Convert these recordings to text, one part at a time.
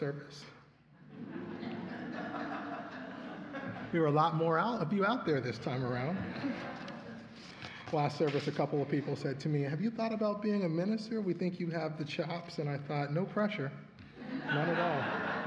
service. There were a lot more of you out there this time around. Last service, a couple of people said to me, "Have you thought about being a minister? We think you have the chops." And I thought, no pressure, none at all.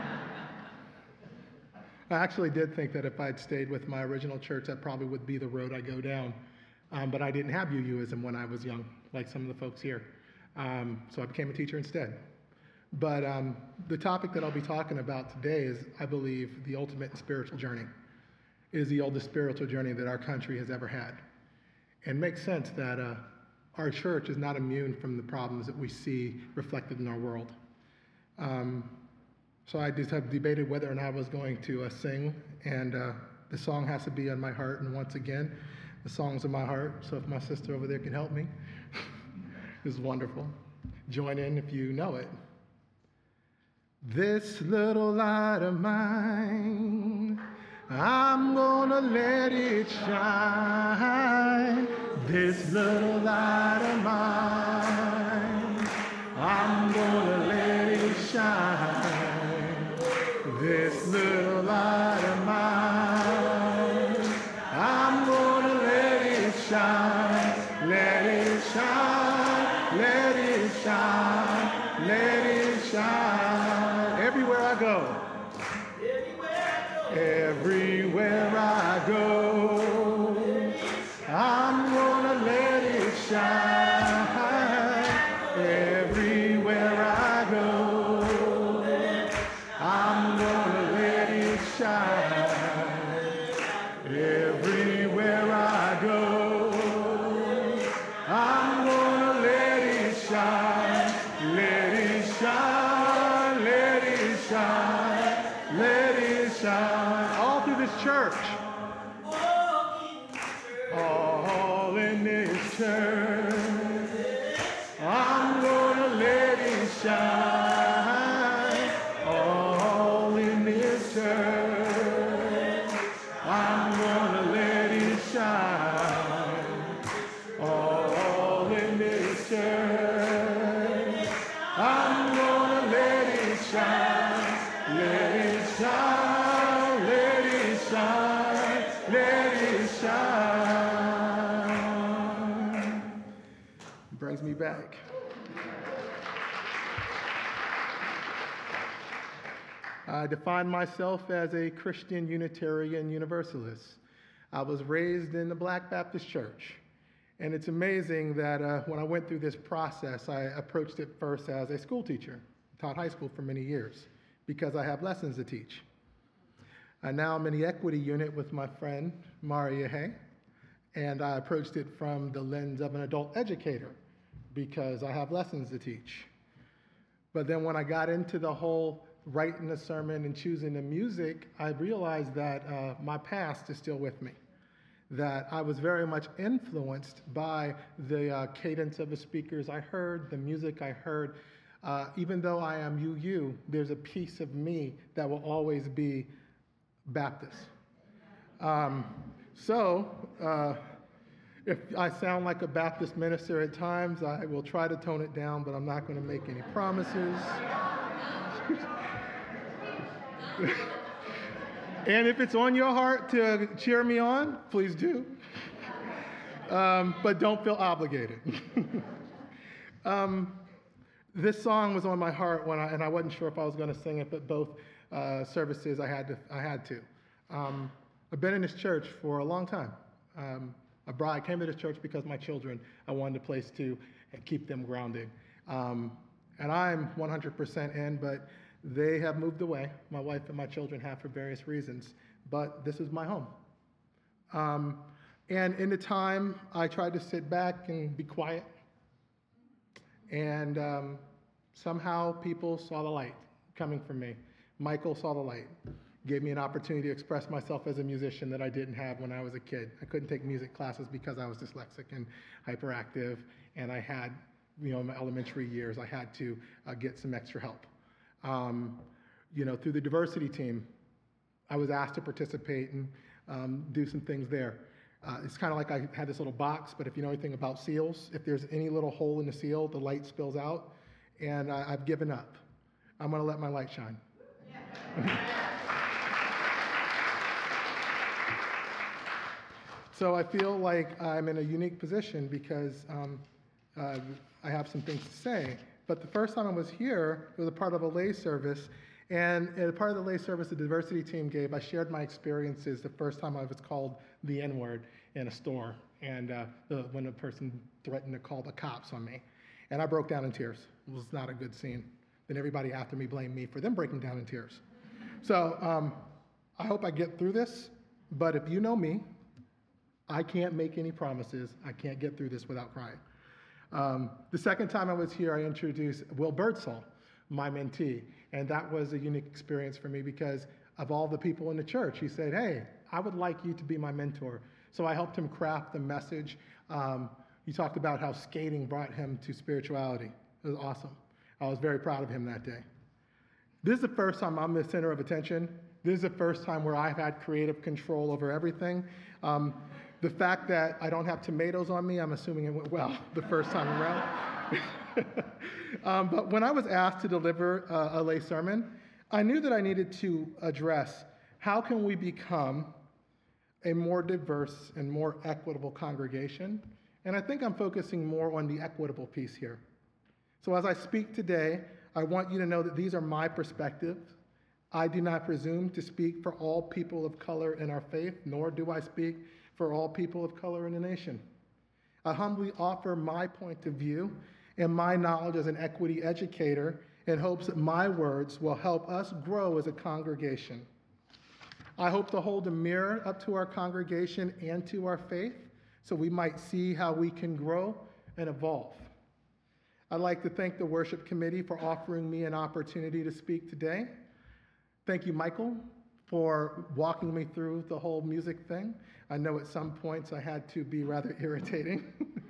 I actually did think that if I'd stayed with my original church, that probably would be the road I go down. But I didn't have UUism when I was young, like some of the folks here. So I became a teacher instead. But the topic that I'll be talking about today is, I believe, the ultimate spiritual journey. It is the oldest spiritual journey that our country has ever had. And it makes sense that our church is not immune from the problems that we see reflected in our world. So I just have debated whether or not I was going to sing, and the song has to be on my heart. And once again, the song's in my heart. So if my sister over there can help me, this is wonderful. Join in if you know it. This little light of mine, I'm gonna let it shine. This little light of mine, I'm gonna let it shine. This little light of mine, I'm gonna let it shine. Let it shine, let it shine, let it shine. Everywhere I go. Everywhere I go, I'm gonna let it shine. Everywhere I go, I'm gonna let it shine. Everywhere I go, I'm gonna let it shine. Let it shine, let it shine, let it shine. All through this church. All in this church. I'm gonna let it shine. All in this church. I'm gonna let it shine. All in this church. I'm gonna let it shine. Let it shine, let it shine, let it shine. Brings me back. I define myself as a Christian Unitarian Universalist. I was raised in the Black Baptist Church. And it's amazing that when I went through this process, I approached it first as a school teacher. Taught high school for many years because I have lessons to teach. And now I'm in the equity unit with my friend, Maria Hay, and I approached it from the lens of an adult educator because I have lessons to teach. But then when I got into the whole writing a sermon and choosing the music, I realized that my past is still with me, that I was very much influenced by the cadence of the speakers I heard, the music I heard. Even though I am UU, there's a piece of me that will always be Baptist. If I sound like a Baptist minister at times, I will try to tone it down, but I'm not going to make any promises. And if it's on your heart to cheer me on, please do. But don't feel obligated. This song was on my heart and I wasn't sure if I was going to sing it, but both services I had to. I've been in this church for a long time. I came to this church because my children, I wanted a place to keep them grounded. And I'm 100% in, but they have moved away. My wife and my children have for various reasons, but this is my home. And in the time, I tried to sit back and be quiet. And somehow people saw the light coming from me. Michael saw the light, gave me an opportunity to express myself as a musician that I didn't have when I was a kid. I couldn't take music classes because I was dyslexic and hyperactive, and I had, in my elementary years, I had to get some extra help. Through the diversity team, I was asked to participate and do some things there. It's kind of like I had this little box, but if you know anything about seals, if there's any little hole in the seal, the light spills out, and I've given up. I'm going to let my light shine. So I feel like I'm in a unique position because I have some things to say. But the first time I was here, it was a part of a lay service. And as part of the lay service the diversity team gave, I shared my experiences the first time I was called the N-word in a store. And when a person threatened to call the cops on me. And I broke down in tears. It was not a good scene. Then everybody after me blamed me for them breaking down in tears. So I hope I get through this. But if you know me, I can't make any promises. I can't get through this without crying. The second time I was here, I introduced Will Birdsall, my mentee. And that was a unique experience for me because of all the people in the church. He said, hey, I would like you to be my mentor. So I helped him craft the message. He talked about how skating brought him to spirituality. It was awesome. I was very proud of him that day. This is the first time I'm the center of attention. This is the first time where I've had creative control over everything. The fact that I don't have tomatoes on me, I'm assuming it went well the first time around. But when I was asked to deliver a lay sermon, I knew that I needed to address how can we become a more diverse and more equitable congregation. And I think I'm focusing more on the equitable piece here. So as I speak today, I want you to know that these are my perspectives. I do not presume to speak for all people of color in our faith, nor do I speak for all people of color in the nation. I humbly offer my point of view and my knowledge as an equity educator in hopes that my words will help us grow as a congregation. I hope to hold a mirror up to our congregation and to our faith so we might see how we can grow and evolve. I'd like to thank the worship committee for offering me an opportunity to speak today. Thank you, Michael, for walking me through the whole music thing. I know at some points I had to be rather irritating.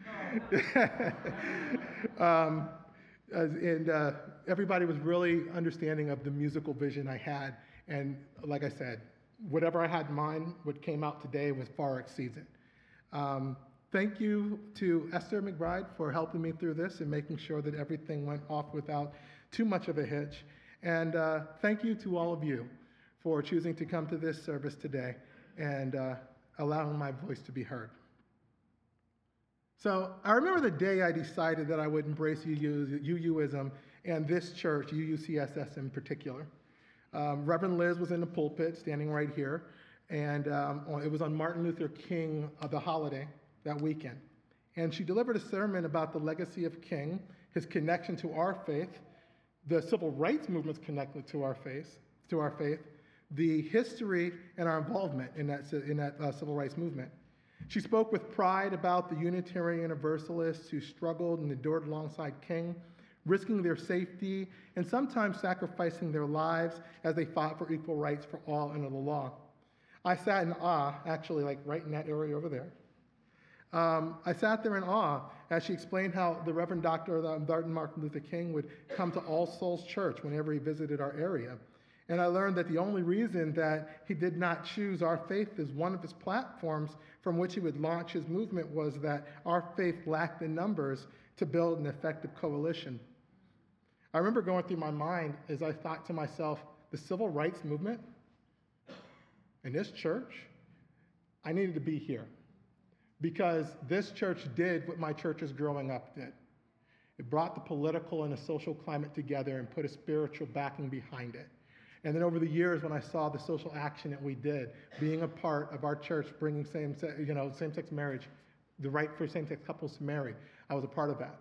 Everybody was really understanding of the musical vision I had. And like I said, whatever I had in mind, what came out today was far exceeds it. Thank you to Esther McBride for helping me through this and making sure that everything went off without too much of a hitch. And thank you to all of you for choosing to come to this service today and allowing my voice to be heard. So I remember the day I decided that I would embrace UUism and this church, UUCSS in particular. Reverend Liz was in the pulpit, standing right here, and it was on Martin Luther King, the holiday, that weekend. And she delivered a sermon about the legacy of King, his connection to our faith, the civil rights movement's connected to our faith, the history and our involvement in that civil rights movement. She spoke with pride about the Unitarian Universalists who struggled and endured alongside King, risking their safety and sometimes sacrificing their lives as they fought for equal rights for all under the law. I sat in awe, actually, like right in that area over there. I sat there in awe as she explained how the Reverend Dr. Martin Luther King would come to All Souls Church whenever he visited our area. And I learned that the only reason that he did not choose our faith as one of his platforms from which he would launch his movement was that our faith lacked the numbers to build an effective coalition. I remember going through my mind as I thought to myself, the civil rights movement in this church, I needed to be here. Because this church did what my churches growing up did. It brought the political and the social climate together and put a spiritual backing behind it. And then over the years, when I saw the social action that we did, being a part of our church, bringing same-sex marriage, the right for same-sex couples to marry, I was a part of that.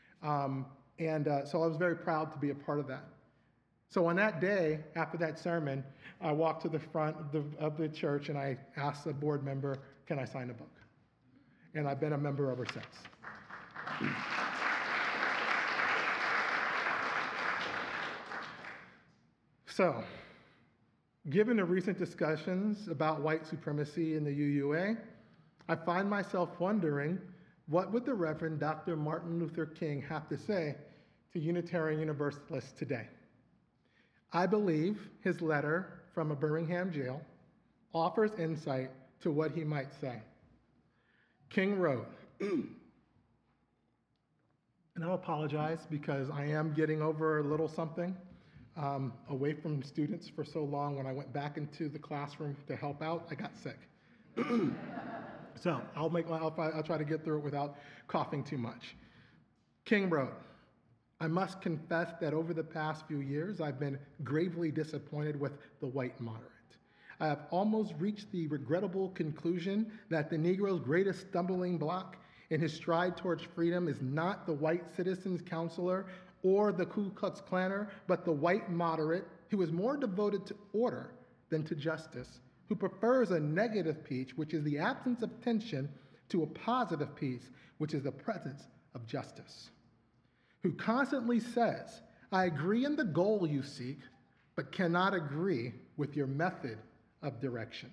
So I was very proud to be a part of that. So on that day, after that sermon, I walked to the front of the church and I asked a board member, can I sign a book? And I've been a member ever since. So, given the recent discussions about white supremacy in the UUA, I find myself wondering, what would the Reverend Dr. Martin Luther King have to say to Unitarian Universalists today? I believe his letter from a Birmingham jail offers insight to what he might say. King wrote, and I'll apologize because I am getting over a little something. away from students for so long. When I went back into the classroom to help out, I got sick. So I'll try to get through it without coughing too much. King wrote, "I must confess that over the past few years, I've been gravely disappointed with the white moderate. I have almost reached the regrettable conclusion that the Negro's greatest stumbling block in his stride towards freedom is not the white citizens' counselor or the Ku Klux Klaner, but the white moderate who is more devoted to order than to justice, who prefers a negative peace, which is the absence of tension, to a positive peace, which is the presence of justice, who constantly says, 'I agree in the goal you seek, but cannot agree with your method of direction.'"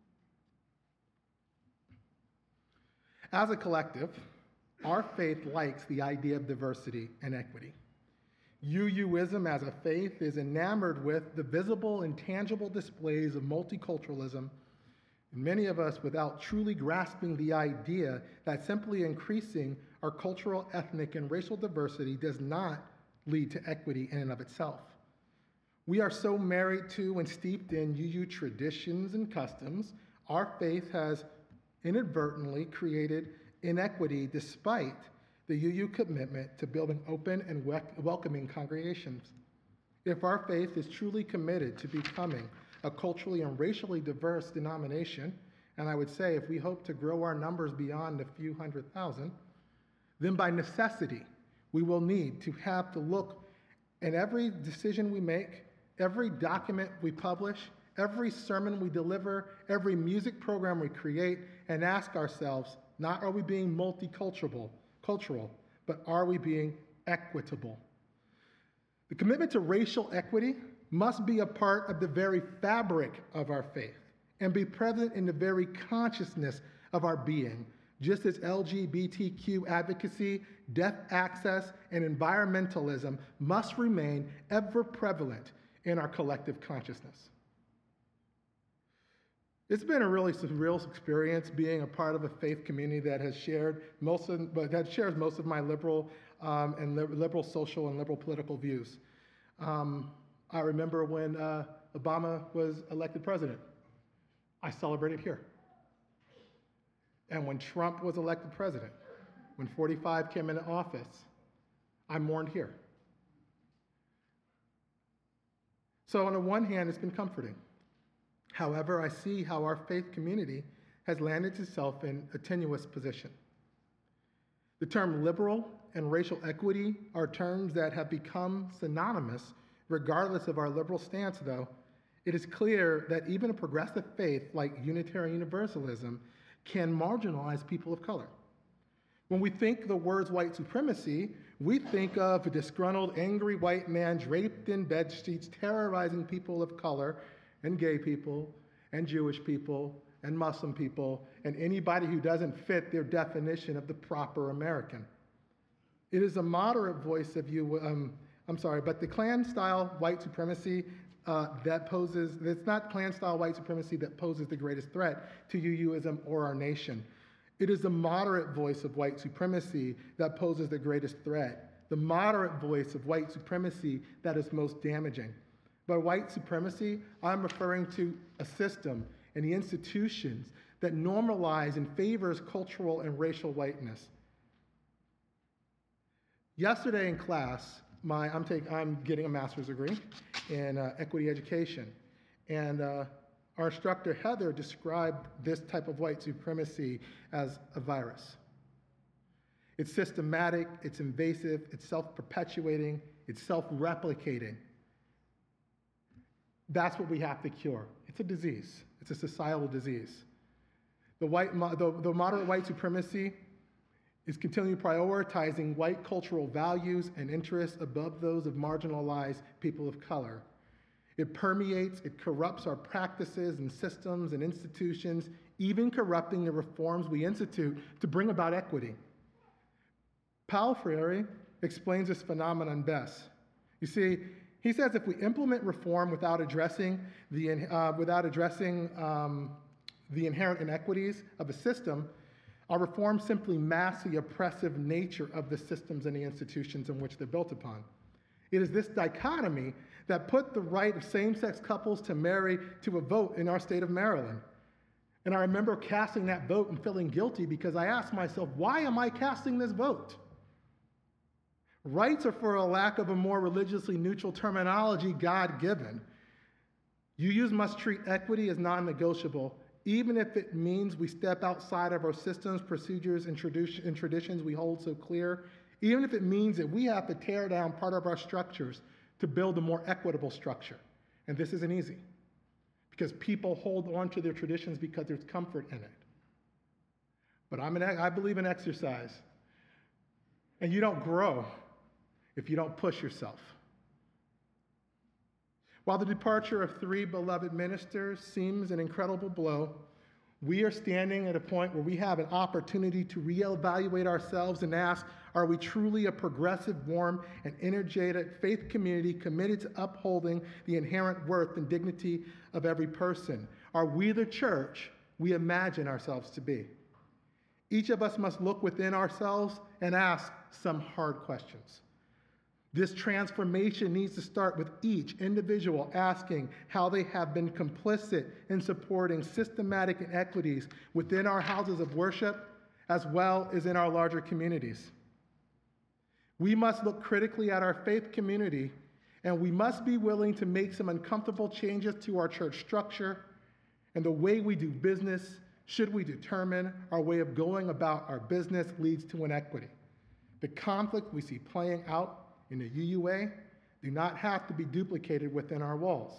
As a collective, our faith likes the idea of diversity and equity. UUism as a faith is enamored with the visible and tangible displays of multiculturalism, and many of us without truly grasping the idea that simply increasing our cultural, ethnic, and racial diversity does not lead to equity in and of itself. We are so married to and steeped in UU traditions and customs, our faith has inadvertently created inequity despite the UU commitment to building open and welcoming congregations. If our faith is truly committed to becoming a culturally and racially diverse denomination, and I would say if we hope to grow our numbers beyond a few 100,000, then by necessity, we will need to have to look at every decision we make, every document we publish, every sermon we deliver, every music program we create, and ask ourselves, not are we being multicultural, but are we being equitable? The commitment to racial equity must be a part of the very fabric of our faith and be present in the very consciousness of our being, just as LGBTQ advocacy, deaf access, and environmentalism must remain ever prevalent in our collective consciousness. It's been a really surreal experience being a part of a faith community that has shares most of my liberal liberal social and liberal political views. I remember when Obama was elected president, I celebrated here. And when Trump was elected president, when 45 came into office, I mourned here. So on the one hand, it's been comforting. However, I see how our faith community has landed itself in a tenuous position. The term liberal and racial equity are terms that have become synonymous regardless of our liberal stance, though. It is clear that even a progressive faith like Unitarian Universalism can marginalize people of color. When we think the words white supremacy, we think of a disgruntled, angry white man draped in bedsheets terrorizing people of color and gay people, and Jewish people, and Muslim people, and anybody who doesn't fit their definition of the proper American. It is a moderate voice of but the Klan-style white supremacy it's not Klan-style white supremacy that poses the greatest threat to UUism or our nation. It is the moderate voice of white supremacy that poses the greatest threat, the moderate voice of white supremacy that is most damaging. By white supremacy, I'm referring to a system and the institutions that normalize and favors cultural and racial whiteness. Yesterday in class, I'm getting a master's degree in equity education, and our instructor Heather described this type of white supremacy as a virus. It's systematic, it's invasive, it's self-perpetuating, it's self-replicating. That's what we have to cure. It's a disease. It's a societal disease. The moderate white supremacy is continually prioritizing white cultural values and interests above those of marginalized people of color. It permeates, it corrupts our practices and systems and institutions, even corrupting the reforms we institute to bring about equity. Paulo Freire explains this phenomenon best. You see, he says if we implement reform without addressing the inherent inequities of a system, our reforms simply mask the oppressive nature of the systems and the institutions in which they're built upon. It is this dichotomy that put the right of same-sex couples to marry to a vote in our state of Maryland. And I remember casting that vote and feeling guilty because I asked myself, why am I casting this vote? Rights are, for a lack of a more religiously neutral terminology, God-given. UUs must treat equity as non-negotiable, even if it means we step outside of our systems, procedures, and traditions we hold so clear, even if it means that we have to tear down part of our structures to build a more equitable structure. And this isn't easy, because people hold on to their traditions because there's comfort in it. But I believe in exercise. And you don't grow if you don't push yourself. While the departure of 3 beloved ministers seems an incredible blow, we are standing at a point where we have an opportunity to reevaluate ourselves and ask, are we truly a progressive, warm, and energetic faith community committed to upholding the inherent worth and dignity of every person? Are we the church we imagine ourselves to be? Each of us must look within ourselves and ask some hard questions. This transformation needs to start with each individual asking how they have been complicit in supporting systematic inequities within our houses of worship as well as in our larger communities. We must look critically at our faith community, and we must be willing to make some uncomfortable changes to our church structure and the way we do business should we determine our way of going about our business leads to inequity. The conflict we see playing out in the UUA do not have to be duplicated within our walls.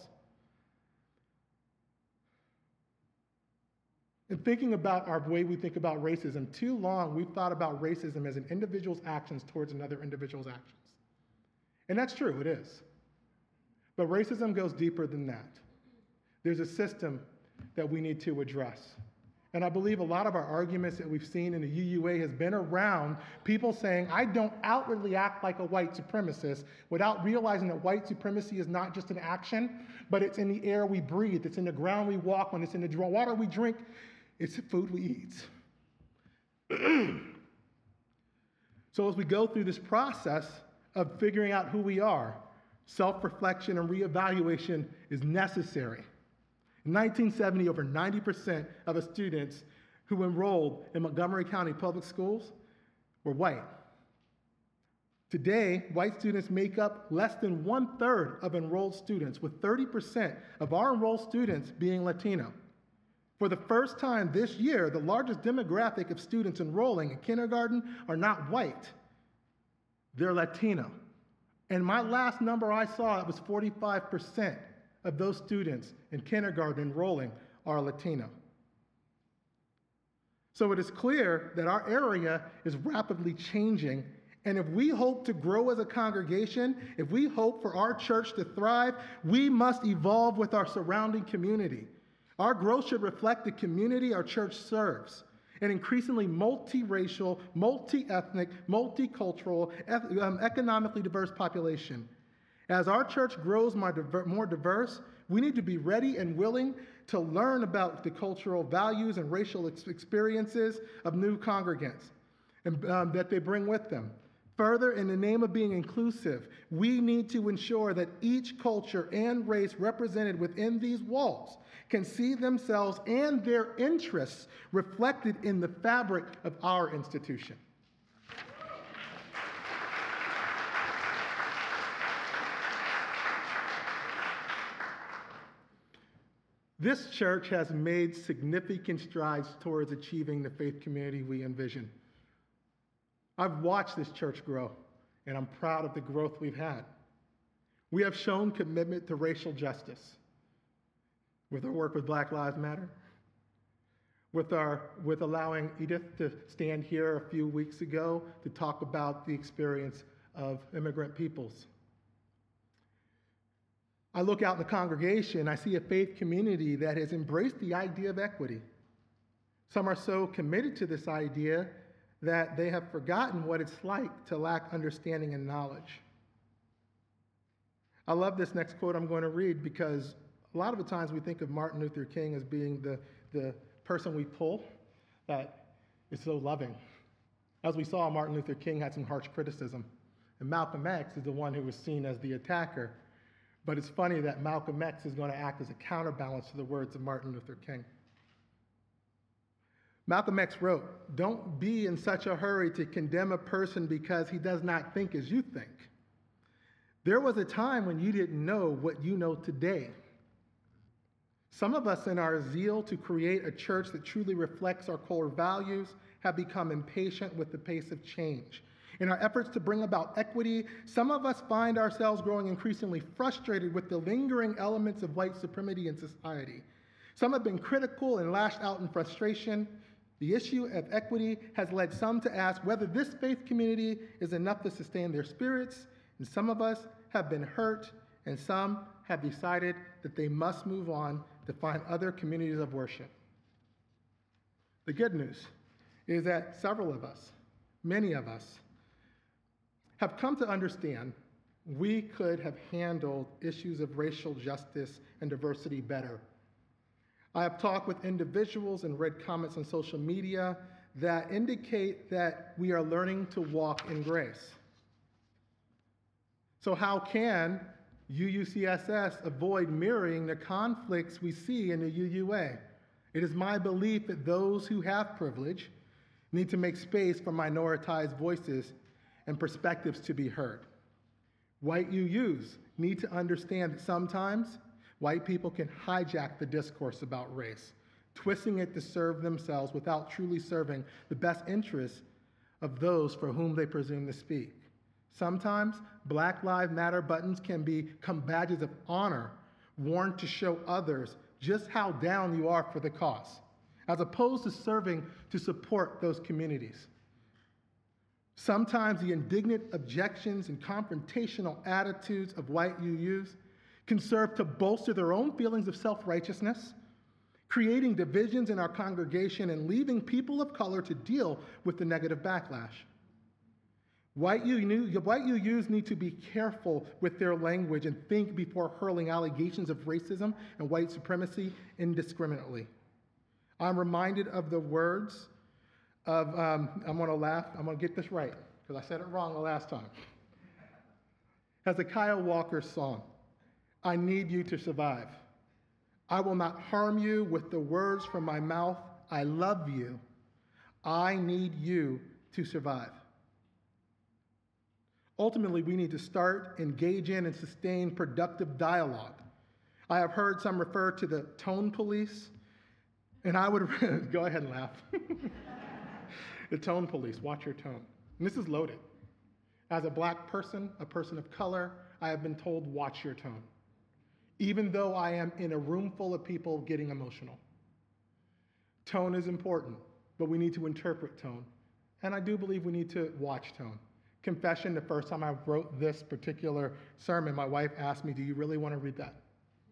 In thinking about our way we think about racism, too long we've thought about racism as an individual's actions towards another individual's actions. And that's true, it is. But racism goes deeper than that. There's a system that we need to address. And I believe a lot of our arguments that we've seen in the UUA has been around people saying, I don't outwardly act like a white supremacist, without realizing that white supremacy is not just an action, but it's in the air we breathe, it's in the ground we walk on, it's in the water we drink, it's the food we eat. So as we go through this process of figuring out who we are, self-reflection and reevaluation is necessary. In 1970, over 90% of the students who enrolled in Montgomery County Public Schools were white. Today, white students make up less than 1/3 of enrolled students, with 30% of our enrolled students being Latino. For the first time this year, the largest demographic of students enrolling in kindergarten are not white, they're Latino. And my last number I saw, it was 45% of those students in kindergarten enrolling are Latino. So it is clear that our area is rapidly changing, and if we hope to grow as a congregation, if we hope for our church to thrive, we must evolve with our surrounding community. Our growth should reflect the community our church serves, an increasingly multiracial, multi-ethnic, multicultural, economically diverse population. As our church grows more diverse, we need to be ready and willing to learn about the cultural values and racial experiences of new congregants and that they bring with them. Further, in the name of being inclusive, we need to ensure that each culture and race represented within these walls can see themselves and their interests reflected in the fabric of our institution. This church has made significant strides towards achieving the faith community we envision. I've watched this church grow, and I'm proud of the growth we've had. We have shown commitment to racial justice with our work with Black Lives Matter, with allowing Edith to stand here a few weeks ago to talk about the experience of immigrant peoples. I look out in the congregation, I see a faith community that has embraced the idea of equity. Some are so committed to this idea that they have forgotten what it's like to lack understanding and knowledge. I love this next quote I'm going to read because a lot of the times we think of Martin Luther King as being the person we pull that is so loving. As we saw, Martin Luther King had some harsh criticism, and Malcolm X is the one who was seen as the attacker. But it's funny that Malcolm X is going to act as a counterbalance to the words of Martin Luther King. Malcolm X wrote, "Don't be in such a hurry to condemn a person because he does not think as you think. There was a time when you didn't know what you know today." Some of us, in our zeal to create a church that truly reflects our core values, have become impatient with the pace of change. In our efforts to bring about equity, some of us find ourselves growing increasingly frustrated with the lingering elements of white supremacy in society. Some have been critical and lashed out in frustration. The issue of equity has led some to ask whether this faith community is enough to sustain their spirits, and some of us have been hurt, and some have decided that they must move on to find other communities of worship. The good news is that several of us, many of us, have come to understand we could have handled issues of racial justice and diversity better. I have talked with individuals and read comments on social media that indicate that we are learning to walk in grace. So how can UUCSS avoid mirroring the conflicts we see in the UUA? It is my belief that those who have privilege need to make space for minoritized voices and perspectives to be heard. White UUs need to understand that sometimes white people can hijack the discourse about race, twisting it to serve themselves without truly serving the best interests of those for whom they presume to speak. Sometimes Black Lives Matter buttons can become badges of honor worn to show others just how down you are for the cause, as opposed to serving to support those communities. Sometimes the indignant objections and confrontational attitudes of white UUs can serve to bolster their own feelings of self-righteousness, creating divisions in our congregation and leaving people of color to deal with the negative backlash. White UUs need to be careful with their language and think before hurling allegations of racism and white supremacy indiscriminately. I'm reminded of the words of, I'm going to laugh, I'm going to get this right, because I said it wrong the last time. Hezekiah Walker's song, "I need you to survive. I will not harm you with the words from my mouth. I love you. I need you to survive." Ultimately, we need to start, engage in, and sustain productive dialogue. I have heard some refer to the tone police, and I would, go ahead and laugh. The tone police, watch your tone. And this is loaded. As a Black person, a person of color, I have been told, watch your tone, even though I am in a room full of people getting emotional. Tone is important, but we need to interpret tone. And I do believe we need to watch tone. Confession, the first time I wrote this particular sermon, my wife asked me, "Do you really want to read that?"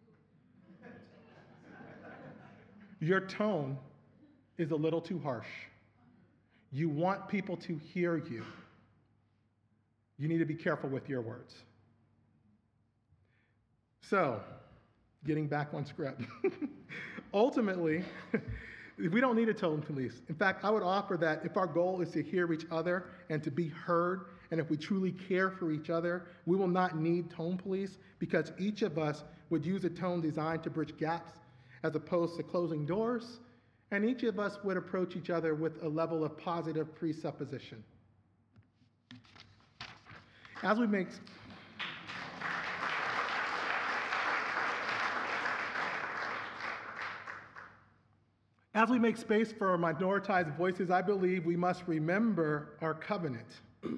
Your tone is a little too harsh. You want people to hear you. You need to be careful with your words. So, getting back on script. Ultimately, we don't need a tone police. In fact, I would offer that if our goal is to hear each other and to be heard, and if we truly care for each other, we will not need tone police, because each of us would use a tone designed to bridge gaps as opposed to closing doors, and each of us would approach each other with a level of positive presupposition. As we make space for minoritized voices, I believe we must remember our covenant.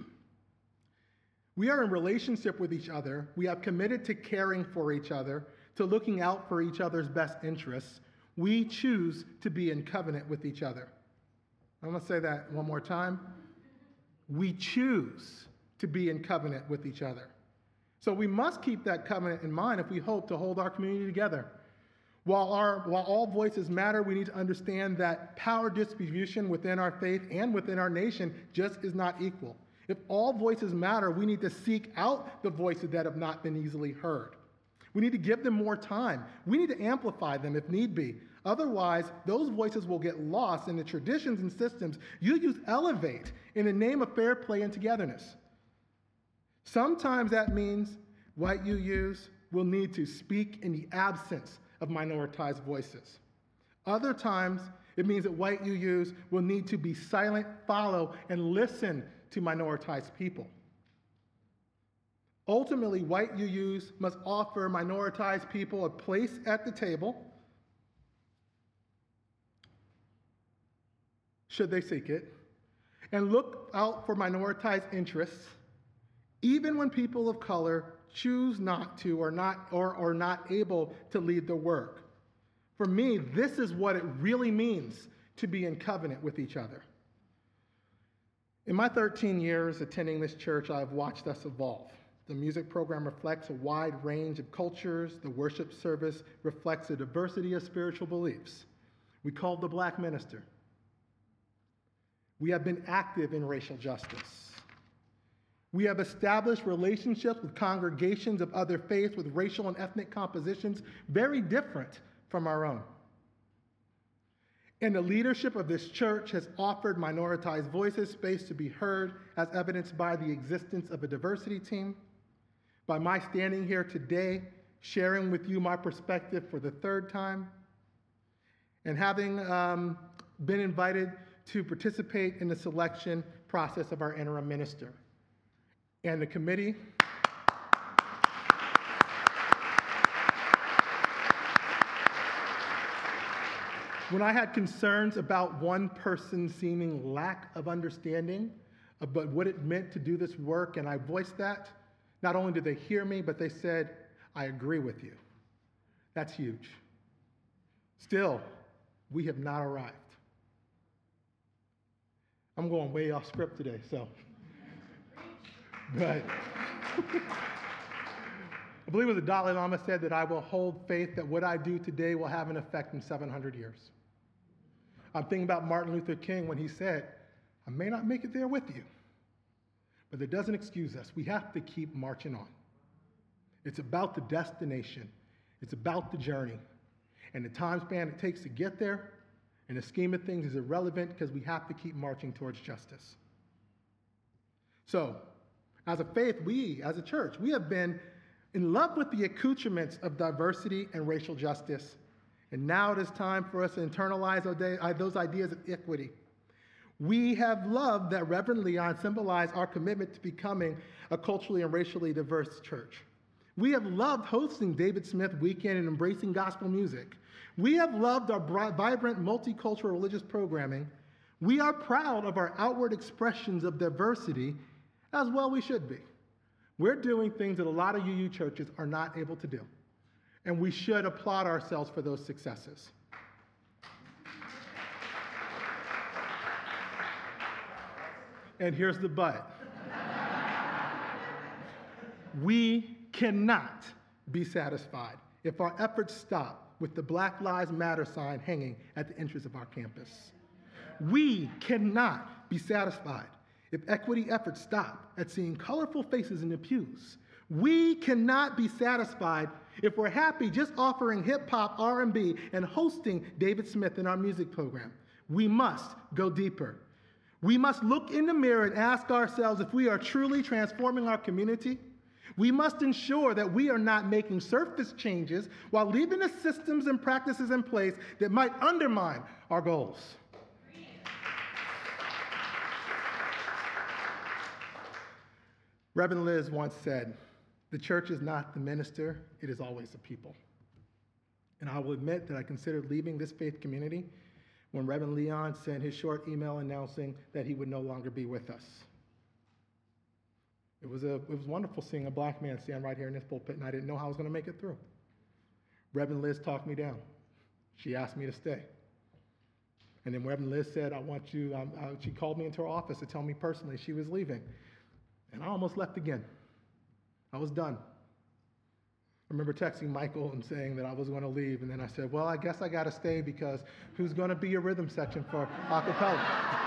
We are in relationship with each other. We have committed to caring for each other, to looking out for each other's best interests. We choose to be in covenant with each other. I'm going to say that one more time. We choose to be in covenant with each other. So we must keep that covenant in mind if we hope to hold our community together. While all voices matter, we need to understand that power distribution within our faith and within our nation just is not equal. If all voices matter, we need to seek out the voices that have not been easily heard. We need to give them more time. We need to amplify them if need be. Otherwise, those voices will get lost in the traditions and systems you elevate in the name of fair play and togetherness. Sometimes that means white UUs will need to speak in the absence of minoritized voices. Other times, it means that white UUs will need to be silent, follow, and listen to minoritized people. Ultimately, white UUs must offer minoritized people a place at the table, should they seek it, and look out for minoritized interests, even when people of color choose not to or are not able to lead the work. For me, this is what it really means to be in covenant with each other. In my 13 years attending this church, I've watched us evolve. The music program reflects a wide range of cultures. The worship service reflects a diversity of spiritual beliefs. We called the Black Minister. We have been active in racial justice. We have established relationships with congregations of other faiths with racial and ethnic compositions very different from our own. And the leadership of this church has offered minoritized voices space to be heard, as evidenced by the existence of a diversity team, by my standing here today, sharing with you my perspective for the third time, and having been invited to participate in the selection process of our interim minister. And the committee when I had concerns about one person's seeming lack of understanding about what it meant to do this work, and I voiced that, not only did they hear me, but they said, I agree with you. That's huge. Still, we have not arrived. I'm going way off script today, so. But I believe it was the Dalai Lama said that I will hold faith that what I do today will have an effect in 700 years. I'm thinking about Martin Luther King when he said, I may not make it there with you, but that doesn't excuse us. We have to keep marching on. It's about the destination. It's about the journey. And the time span it takes to get there, in the scheme of things, is irrelevant because we have to keep marching towards justice. So, as a faith, we, as a church, we have been in love with the accoutrements of diversity and racial justice. And now it is time for us to internalize those ideas of equity. We have loved that Reverend Leon symbolized our commitment to becoming a culturally and racially diverse church. We have loved hosting David Smith Weekend and embracing gospel music. We have loved our vibrant multicultural religious programming. We are proud of our outward expressions of diversity, as well we should be. We're doing things that a lot of UU churches are not able to do, and we should applaud ourselves for those successes. And here's the but. We cannot be satisfied if our efforts stop with the Black Lives Matter sign hanging at the entrance of our campus. We cannot be satisfied if equity efforts stop at seeing colorful faces in the pews. We cannot be satisfied if we're happy just offering hip-hop, R&B, and hosting David Smith in our music program. We must go deeper. We must look in the mirror and ask ourselves if we are truly transforming our community. We must ensure that we are not making surface changes while leaving the systems and practices in place that might undermine our goals. Reverend Liz once said, "The church is not the minister, it is always the people." And I will admit that I considered leaving this faith community when Reverend Leon sent his short email announcing that he would no longer be with us. It was wonderful seeing a black man stand right here in this pulpit, and I didn't know how I was going to make it through. Reverend Liz talked me down. She asked me to stay. And then Reverend Liz said, I want you, she called me into her office to tell me personally she was leaving. And I almost left again. I was done. I remember texting Michael and saying that I was going to leave, and then I said, well, I guess I got to stay because who's going to be your rhythm section for a cappella?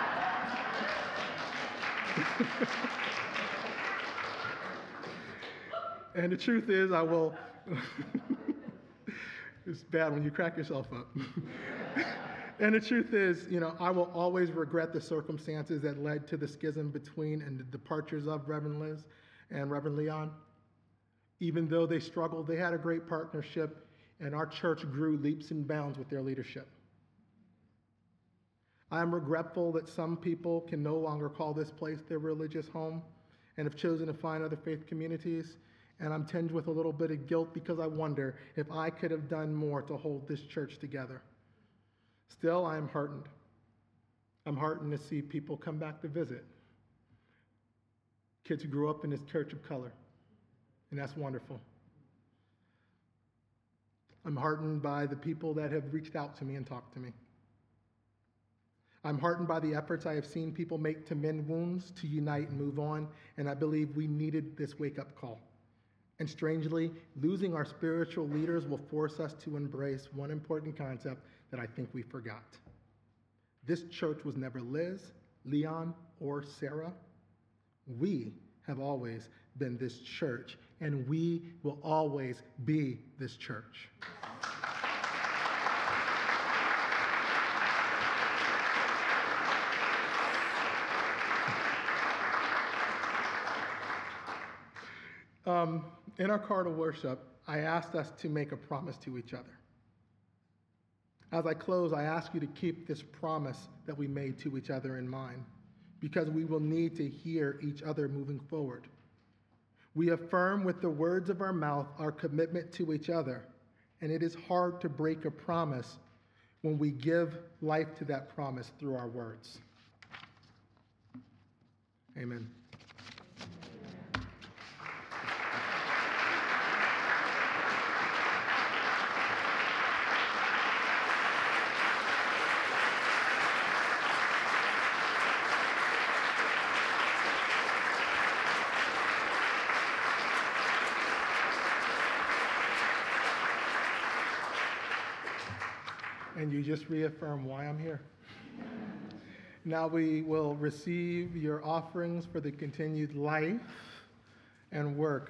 And the truth is, I will, it's bad when you crack yourself up. And the truth is, I will always regret the circumstances that led to the schism between and the departures of Reverend Liz and Reverend Leon. Even though they struggled, they had a great partnership, and our church grew leaps and bounds with their leadership. I am regretful that some people can no longer call this place their religious home and have chosen to find other faith communities, and I'm tinged with a little bit of guilt because I wonder if I could have done more to hold this church together. Still, I am heartened. I'm heartened to see people come back to visit. Kids who grew up in this church of color, and that's wonderful. I'm heartened by the people that have reached out to me and talked to me. I'm heartened by the efforts I have seen people make to mend wounds, to unite and move on, and I believe we needed this wake-up call. And strangely, losing our spiritual leaders will force us to embrace one important concept that I think we forgot. This church was never Liz, Leon, or Sarah. We have always been this church, and we will always be this church. In our call to worship, I asked us to make a promise to each other. As I close, I ask you to keep this promise that we made to each other in mind, because we will need to hear each other moving forward. We affirm with the words of our mouth our commitment to each other, and it is hard to break a promise when we give life to that promise through our words. Amen. And you just reaffirm why I'm here. Now we will receive your offerings for the continued life and work